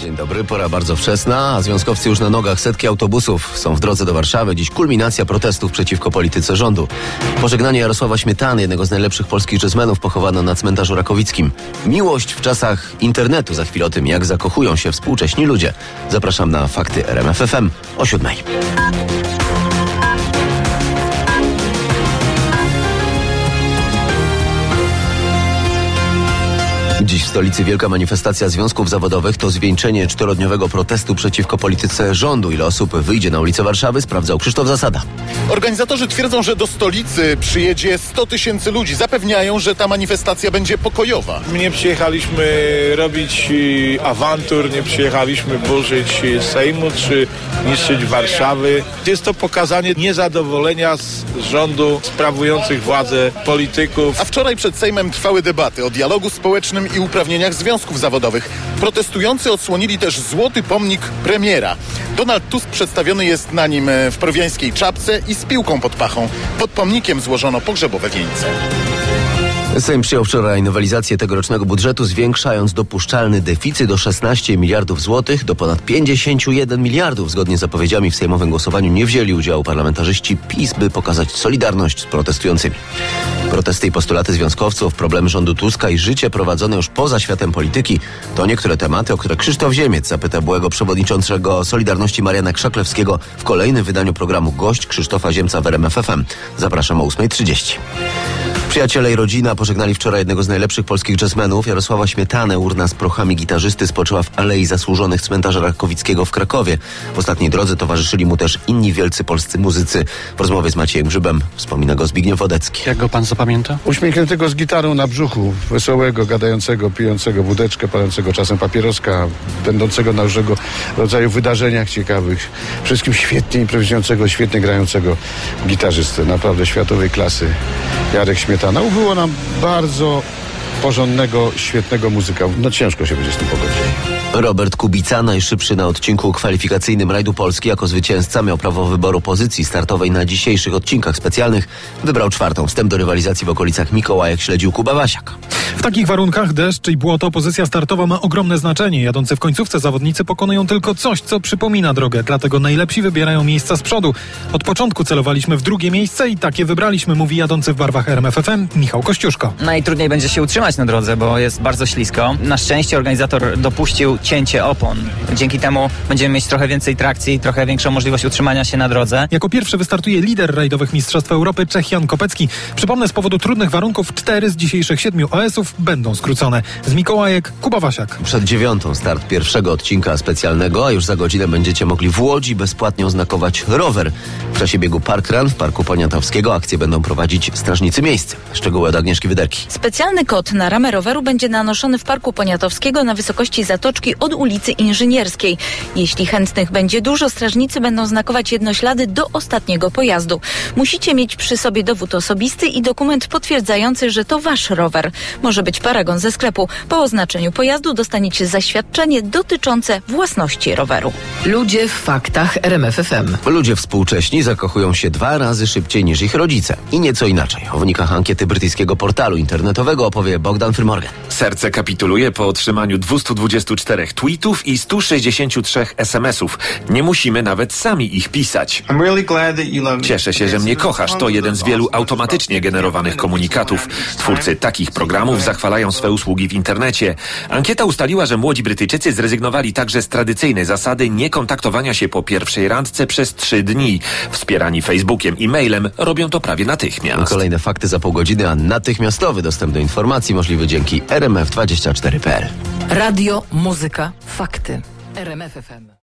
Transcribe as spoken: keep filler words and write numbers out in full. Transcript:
Dzień dobry, pora bardzo wczesna, a związkowcy już na nogach. Setki autobusów są w drodze do Warszawy. Dziś kulminacja protestów przeciwko polityce rządu. Pożegnanie Jarosława Śmietany, jednego z najlepszych polskich jazzmenów, pochowano na cmentarzu Rakowickim. Miłość w czasach internetu. Za chwilę o tym, jak zakochują się współcześni ludzie. Zapraszam na Fakty R M F F M o siódmej. Dziś w stolicy wielka manifestacja związków zawodowych. To zwieńczenie czterodniowego protestu przeciwko polityce rządu. Ile osób wyjdzie na ulicę Warszawy, sprawdzał Krzysztof Zasada. Organizatorzy twierdzą, że do stolicy przyjedzie sto tysięcy ludzi. Zapewniają, że ta manifestacja będzie pokojowa. My nie przyjechaliśmy robić awantur, nie przyjechaliśmy burzyć Sejmu czy niszczyć Warszawy. Jest to pokazanie niezadowolenia z rządu sprawujących władzę polityków. A wczoraj przed Sejmem trwały debaty o dialogu społecznym i uprawnieniach związków zawodowych. Protestujący odsłonili też złoty pomnik premiera. Donald Tusk przedstawiony jest na nim w prowiańskiej czapce i z piłką pod pachą. Pod pomnikiem złożono pogrzebowe wieńce. Sejm przyjął wczoraj nowelizację tegorocznego budżetu, zwiększając dopuszczalny deficyt do szesnaście miliardów złotych do ponad pięćdziesiąt jeden miliardów. Zgodnie z zapowiedziami w sejmowym głosowaniu nie wzięli udziału parlamentarzyści PiS, by pokazać solidarność z protestującymi. Protesty i postulaty związkowców, problemy rządu Tuska i życie prowadzone już poza światem polityki to niektóre tematy, o które Krzysztof Ziemiec zapyta byłego przewodniczącego Solidarności Mariana Krzaklewskiego w kolejnym wydaniu programu Gość Krzysztofa Ziemca w R M F F M. Zapraszam o ósma trzydzieści. Przyjaciele i rodzina pożegnali wczoraj jednego z najlepszych polskich jazzmenów, Jarosława Śmietanę. Urna z prochami gitarzysty spoczęła w Alei Zasłużonych cmentarza Rakowickiego w Krakowie. W ostatniej drodze towarzyszyli mu też inni wielcy polscy muzycy. W rozmowie z Maciejem Grzybem wspomina go Zbigniew Wodecki. Jak go pan zapamięta? Uśmiechniętego z gitarą na brzuchu, wesołego, gadającego, pijącego wódeczkę, palącego czasem papieroska, będącego na różnego rodzaju wydarzeniach ciekawych. Wszystkim świetnie improwizującego, świetnie grającego gitarzystę. Naprawdę światowej klasy. Jarek Śmietana. Ubyło nam bardzo porządnego, świetnego muzyka. No ciężko się będzie z tym pogodzić. Robert Kubica, najszybszy na odcinku kwalifikacyjnym Rajdu Polski, jako zwycięzca miał prawo wyboru pozycji startowej na dzisiejszych odcinkach specjalnych. Wybrał czwartą. Wstęp do rywalizacji w okolicach Mikołajek śledził Kuba Wasiak. W takich warunkach deszcz i błoto pozycja startowa ma ogromne znaczenie. Jadący w końcówce zawodnicy pokonują tylko coś, co przypomina drogę. Dlatego najlepsi wybierają miejsca z przodu. Od początku celowaliśmy w drugie miejsce i takie wybraliśmy, mówi jadący w barwach R M F F M Michał Kościuszko. Najtrudniej będzie się utrzymać na drodze, bo jest bardzo ślisko. Na szczęście organizator dopuścił cięcie opon. Dzięki temu będziemy mieć trochę więcej trakcji, trochę większą możliwość utrzymania się na drodze. Jako pierwszy wystartuje lider rajdowych Mistrzostw Europy, Czech Jan Kopecki. Przypomnę, z powodu trudnych warunków cztery z dzisiejszych siedmiu O S-ów będą skrócone. Z Mikołajek Kuba Wasiak. Przed dziewiątą start pierwszego odcinka specjalnego, a już za godzinę będziecie mogli w Łodzi bezpłatnie oznakować rower. W czasie biegu Parkrun w Parku Poniatowskiego akcję będą prowadzić strażnicy miejscy. Szczegóły od Agnieszki Wyderki. Specjalny kod na ramę roweru będzie nanoszony w Parku Poniatowskiego na wysokości zatoczki od ulicy Inżynierskiej. Jeśli chętnych będzie dużo, strażnicy będą znakować jednoślady do ostatniego pojazdu. Musicie mieć przy sobie dowód osobisty i dokument potwierdzający, że to wasz rower. Może być paragon ze sklepu. Po oznaczeniu pojazdu dostaniecie zaświadczenie dotyczące własności roweru. Ludzie w faktach R M F F M. Ludzie współcześni zakochują się dwa razy szybciej niż ich rodzice. I nieco inaczej. O wynikach ankiety brytyjskiego portalu internetowego opowie Bogdan Frymorgan. Serce kapituluje po otrzymaniu dwieście dwadzieścia cztery tweetów i sto sześćdziesiąt trzy es em esów. Nie musimy nawet sami ich pisać. Cieszę się, że mnie kochasz. To jeden z wielu automatycznie generowanych komunikatów. Twórcy takich programów zachwalają swe usługi w internecie. Ankieta ustaliła, że młodzi Brytyjczycy zrezygnowali także z tradycyjnej zasady niekontaktowania się po pierwszej randce przez trzy dni. Wspierani Facebookiem i mailem robią to prawie natychmiast. Kolejne fakty za pół godziny, a natychmiastowy dostęp do informacji możliwy dzięki R M F dwadzieścia cztery kropka p l. Radio, muzyka, fakty. R M F F M.